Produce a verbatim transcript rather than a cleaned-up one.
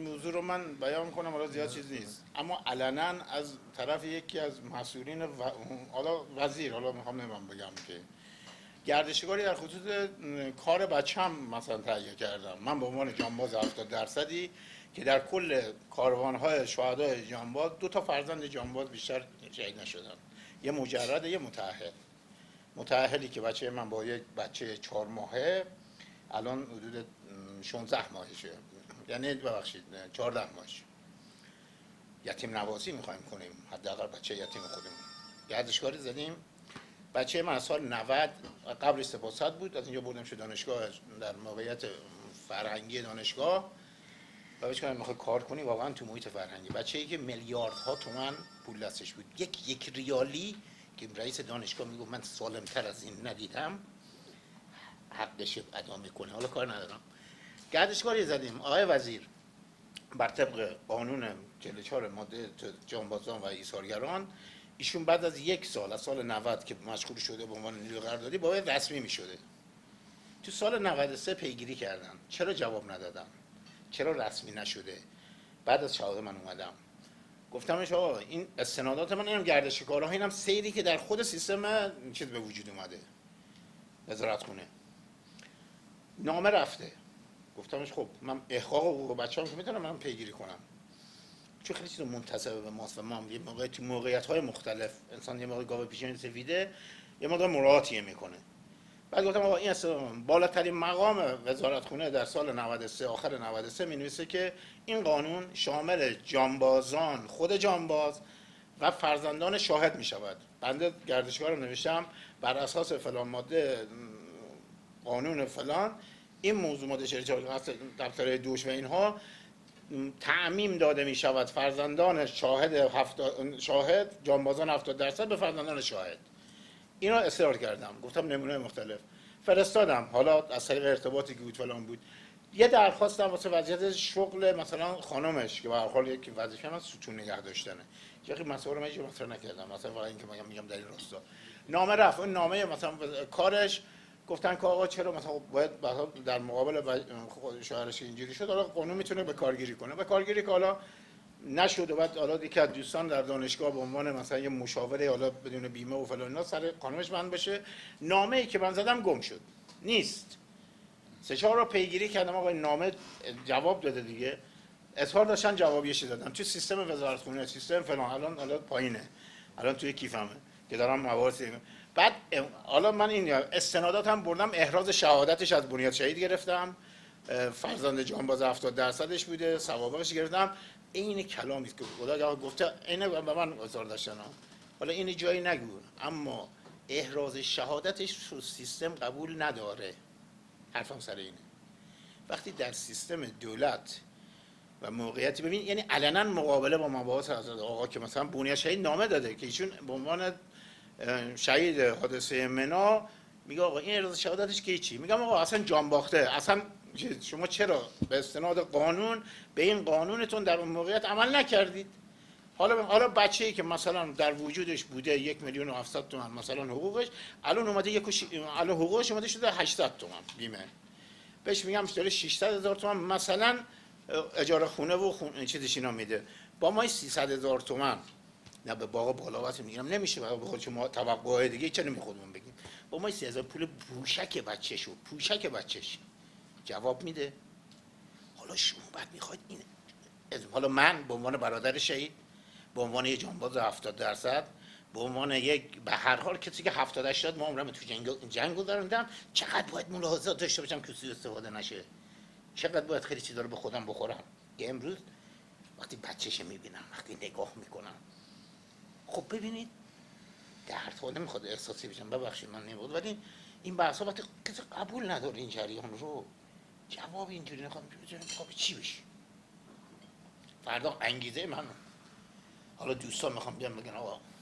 موضوع رو من بیان میکنم، حالا زیاد چیز نیست، اما علنا از طرف یکی از مسئولین و... حالا وزیر، حالا میخوام نمیم بگم که گردشگاری در خصوص کار بچم مثلا تهیه کردم. من به عنوان جانباز هفتاد درصدی که در کل کاروانهای شهدای جانباز دو تا فرزند جانباز بیشتر شهید نشدن، یه مجرد یه متأهل. متأهلی که بچه من با یک بچه چهار ماهه الان حدود شانزده ماهشه، یعنی ببخشید چهارده ماهشه، یتیم نوازی میخوایم کنیم، حداقل بچه یتیم خودمون. گردشگاری زدیم. بچه من سال نود قبل سپاست بود، از اینجا بردم شد دانشگاه در موقعیت فرهنگی دانشگاه و بهش گفتم میخوای کار کنی واقعا تو محیط فرهنگی. بچه‌ای که میلیاردها تومان پول دستش بود، یک یک ریالی که رئیس دانشگاه میگفت من سالمتر از این ندیدم، حقش ادا میکنه. حالا کار ندارم. گردشگاری زدیم. آقای وزیر بر طبق قانون چهل و چهار ماده جانبازان و ایثارگران، ایشون بعد از یک سال از سال نود که مشغول شده به عنوان نیروی قراردادی باید رسمی میشده. تو سال نود و سه پیگیری کردن، چرا جواب ندادن؟ چرا رسمی نشده؟ بعد از شهادت من اومدم گفتمش آقا این استنادات من، اینم گردشگارها، اینم سیری که در خود سیستم چیز به وجود اومده، وزارت خونه نامه رفته. گفتمش خب من احقاق حقوق بچه‌ام که میتونم من پیگیری کنم، چون خیلی چیز منتسب به ماست و ما هم یه موقع تو موقعیت‌های مختلف انسان یه موقع گاو پیشانی سفیده یه موقع مراعاتیه میکنه. بعد گفتم آقا این اصلا بالاترین مقام وزارت خونه در سال نود و سه آخر نود و سه می‌نویسه که این قانون شامل جانبازان، خود جانباز و فرزندان شاهد می‌شود. بنده گردشگارم نوشتم بر اساس فلان ماده قانون فلان این موضوع ماده چهل و چهار دفتر دوش و اینها تعمیم داده می شود فرزندان شاهد هفتاد شاهد جانبازان هفتاد درصد به فرزندان شاهد. اینا اصرار کردم، گفتم نمونه مختلف فرستادم. حالا از طریق ارتباطی که بود فلان بود، یه درخواستم واسه وضعیت شغل مثلا خانمش که به هر حال یک وظیفه من ستون نگه داشتنه، یه مسائل من مطرح نکردم، مثلا واقعا اینکه میگم میگم در این راستا نامه رفت. اون نامه مثلا کارش گفتن که آقا چرا مثلا باید در مقابل شوهرش اینجوری شد، حالا قانون میتونه به کارگیری کنه. به کارگیری که حالا نشد و بعد حالا یکی از دوستان در دانشگاه به عنوان مثلا یه مشاوره حالا بدون بیمه و فلان اینا سر خانمش بند بشه. نامه‌ای که من زدم گم شد، نیست. سه چهار رو پیگیری کردم، آقا این نامه جواب داده دیگه، اظهار داشتن جوابیش دادم تو سیستم وزارت خونه، سیستم فلان، الان الان پایینه، الان توی کیفمه که دارم موارد. بعد حالا من این استنادات هم بردم، احراز شهادتش از بنیاد شهید گرفتم، فرزند جانباز هفتاد درصدش بوده، سوابقش گرفتم. این کلامی که خدا گفته اینه به من اظهار داشتن، حالا این جایی نگو، اما احراز شهادتش رو سیستم قبول نداره. حرفم سر اینه. وقتی در سیستم دولت و موقعیتی ببین، یعنی علنا مقابله با مباحث از آقا که مثلا بنیاد شهید نامه داده که ایشون به عنوان شهید حادثه منا میگه آقا این احراز شهادتش که چی؟ میگم آقا اصلا جان باخته، اصلا شما چرا به استناد قانون به این قانونتون در اون موقعیت عمل نکردید؟ حالا حالا بچه‌ای که مثلا در وجودش بوده یک میلیون و هفتصد تومان مثلا حقوقش، الان اومده یک ش... الان حقوقش اومده شده هشتصد تومان بیمه، بهش میگم داره ششصد هزار تومان مثلا اجاره خونه و خونه چیزش اینا میده، با ما سیصد هزار تومان نه به باقا بالاوات میگیرم نمیشه، به خود شما توقعات دیگه چه نمیخودمون بگیم، با ما سی هزار پول پوشک بچه‌شو پوشک بچه‌ش جواب میده. حالا شما بعد میخواید این، حالا من به عنوان برادر شهید، به عنوان یک جانباز هفتاد درصد، به عنوان یک به هر حال کسی که هفتاد هشتاد ما عمرم تو جنگ جنگ گذروندم، چقدر باید ملاحظات داشته باشم که سوء استفاده نشه، چقدر باید خیلی چیزا رو به خودم بخورم که امروز وقتی بچه‌ش میبینم، وقتی نگاه میکنم، خب ببینید دردها نمیخواد احساسی بشم، ببخشید من نمیخواد، ولی این بحثا وقتی کسی قبول نداره این جریان رو، جواب اینجوری نخوام بگم خب چی بشه؟ فردا انگیزه من، حالا دوستان میخوام بیان بگن آقا